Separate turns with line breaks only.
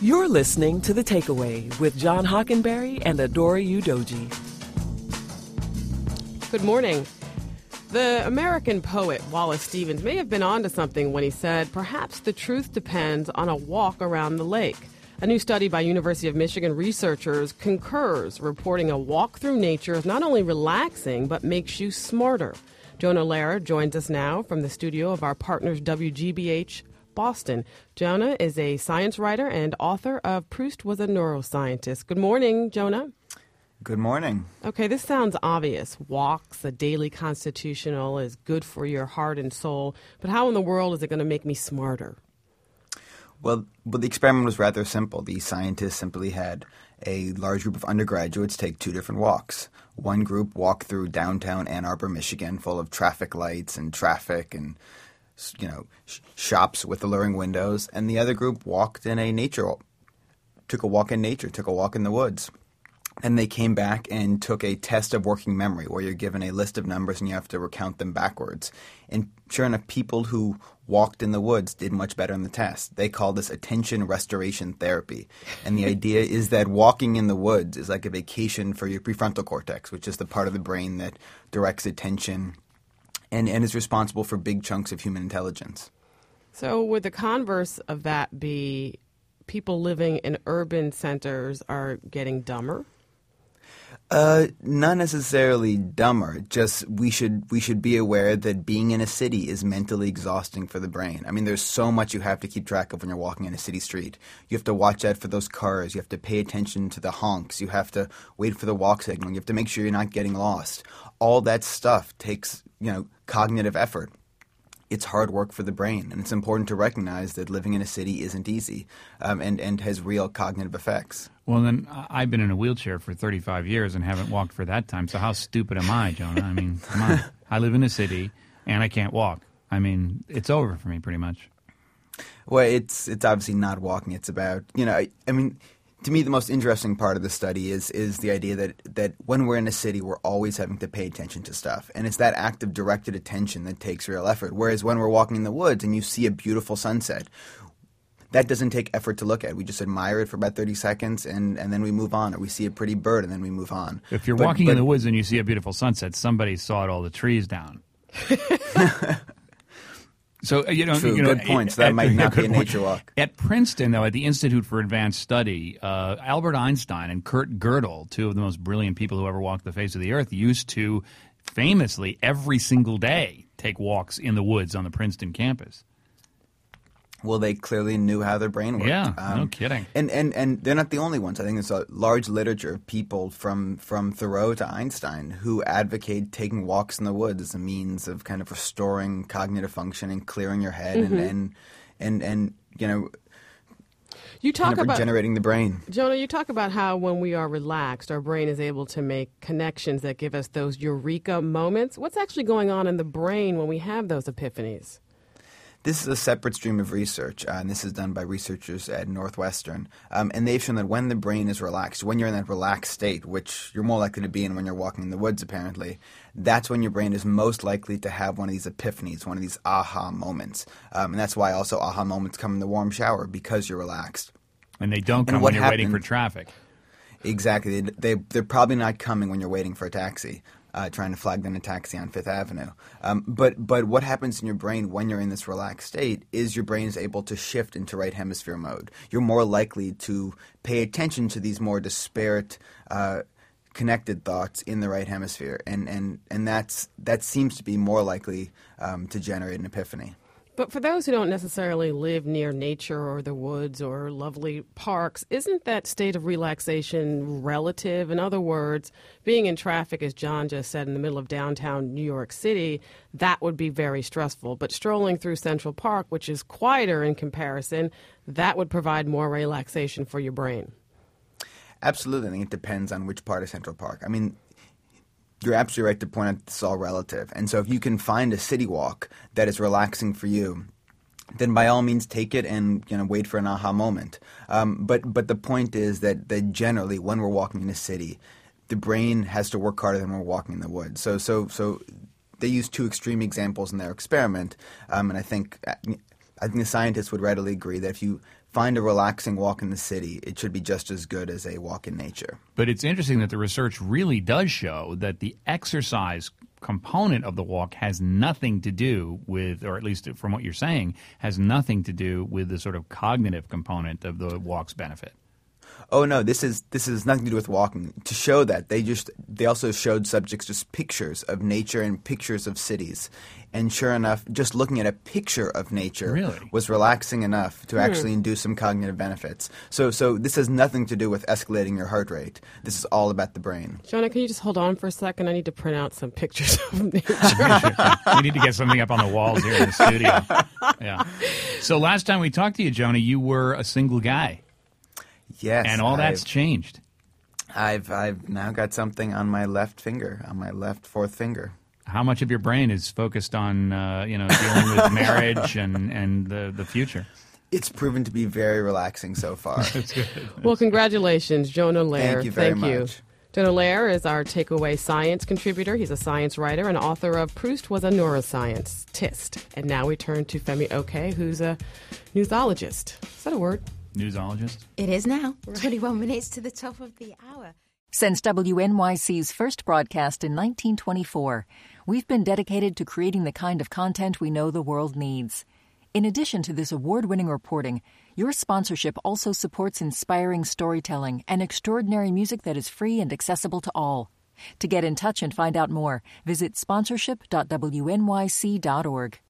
You're listening to The Takeaway with John Hockenberry and Adora Udoji.
Good morning. The American poet Wallace Stevens may have been onto something when he said, perhaps the truth depends on a walk around the lake. A new study by University of Michigan researchers concurs, reporting a walk through nature is not only relaxing, but makes you smarter. Jonah Lehrer joins us now from the studio of our partners WGBH Boston. Jonah is a science writer and author of Proust Was a Neuroscientist. Good morning, Jonah.
Good morning.
Okay, this sounds obvious. Walks, a daily constitutional, is good for your heart and soul. But how in the world is it going to make me smarter?
Well, the experiment was rather simple. The scientists simply had a large group of undergraduates take two different walks. One group walked through downtown Ann Arbor, Michigan, full of traffic lights and traffic and shops with alluring windows, and the other group took a walk in nature, took a walk in the woods. And they came back and took a test of working memory where you're given a list of numbers and you have to recount them backwards. And sure enough, people who walked in the woods did much better in the test. They call this attention restoration therapy. And the idea is that walking in the woods is like a vacation for your prefrontal cortex, which is the part of the brain that directs attention and is responsible for big chunks of human intelligence. So
would the converse of that be people living in urban centers are getting dumber?
Not necessarily dumber. Just we should be aware that being in a city is mentally exhausting for the brain. I mean, there's so much you have to keep track of when you're walking in a city street. You have to watch out for those cars. You have to pay attention to the honks. You have to wait for the walk signal. You have to make sure you're not getting lost. All that stuff takes, cognitive effort. It's hard work for the brain, and it's important to recognize that living in a city isn't easy and has real cognitive effects.
Well, then I've been in a wheelchair for 35 years and haven't walked for that time, so how stupid am I, Jonah? I mean, come on. I live in a city, and I can't walk. I mean, it's over for me pretty much.
Well, it's obviously not walking. It's about, to me, the most interesting part of the study is the idea that when we're in a city, we're always having to pay attention to stuff. And it's that act of directed attention that takes real effort. Whereas when we're walking in the woods and you see a beautiful sunset, that doesn't take effort to look at. We just admire it for about 30 seconds and then we move on. Or we see a pretty bird and then we move on.
If you're walking in the woods and you see a beautiful sunset, somebody sawed all the trees down. So,
True, good points. That might not be a nature walk.
At Princeton, though, at the Institute for Advanced Study, Albert Einstein and Kurt Gödel, two of the most brilliant people who ever walked the face of the earth, used to famously every single day take walks in the woods on the Princeton campus.
Well, they clearly knew how their brain worked.
Yeah, no kidding.
And they're not the only ones. I think there's a large literature of people from Thoreau to Einstein who advocate taking walks in the woods as a means of kind of restoring cognitive function and clearing your head and
you talk about
regenerating the brain.
Jonah, you talk about how when we are relaxed, our brain is able to make connections that give us those eureka moments. What's actually going on in the brain when we have those epiphanies?
This is a separate stream of research, and this is done by researchers at Northwestern. And they've shown that when the brain is relaxed, when you're in that relaxed state, which you're more likely to be in when you're walking in the woods apparently, that's when your brain is most likely to have one of these epiphanies, one of these aha moments. And that's why also aha moments come in the warm shower, because you're relaxed.
And they don't come when you're waiting for traffic.
Exactly. They're probably not coming when you're waiting for a taxi. Trying to flag down a taxi on Fifth Avenue. But what happens in your brain when you're in this relaxed state is your brain is able to shift into right hemisphere mode. You're more likely to pay attention to these more disparate connected thoughts in the right hemisphere. And that seems to be more likely to generate an epiphany.
But for those who don't necessarily live near nature or the woods or lovely parks, isn't that state of relaxation relative? In other words, being in traffic, as John just said, in the middle of downtown New York City, that would be very stressful. But strolling through Central Park, which is quieter in comparison, that would provide more relaxation for your brain.
Absolutely. I think it depends on which part of Central Park. I mean, you're absolutely right to point out it's all relative. And so if you can find a city walk that is relaxing for you, then by all means take it and wait for an aha moment. But the point is that generally when we're walking in a city, the brain has to work harder than when we're walking in the woods. So they use two extreme examples in their experiment, and I think the scientists would readily agree that if you find a relaxing walk in the city, it should be just as good as a walk in nature.
But it's interesting that the research really does show that the exercise component of the walk has nothing to do with, or at least from what you're saying, has nothing to do with the sort of cognitive component of the walk's benefit.
Oh no, this is nothing to do with walking. To show that, they also showed subjects just pictures of nature and pictures of cities. And sure enough, just looking at a picture of nature was relaxing enough to actually induce some cognitive benefits. So this has nothing to do with escalating your heart rate. This is all about the brain.
Jonah, can you just hold on for a second? I need to print out some pictures of nature.
We need to get something up on the walls here in the studio. Yeah. So last time we talked to you, Jonah, you were a single guy.
Yes.
And all that's changed.
I've now got something on my left finger, on my left fourth finger.
How much of your brain is focused on dealing with marriage and the future?
It's proven to be very relaxing so far.
That's good.
Well, congratulations, Jonah Lehrer.
Thank you very much.
Jonah Lehrer is our takeaway science contributor. He's a science writer and author of Proust Was a Neuroscientist. And now we turn to Femi Oke, who's a newsologist. Is that a word?
Newsologist?
It is now. 21 minutes to the top of the hour.
Since WNYC's first broadcast in 1924, we've been dedicated to creating the kind of content we know the world needs. In addition to this award-winning reporting, your sponsorship also supports inspiring storytelling and extraordinary music that is free and accessible to all. To get in touch and find out more, visit sponsorship.wnyc.org.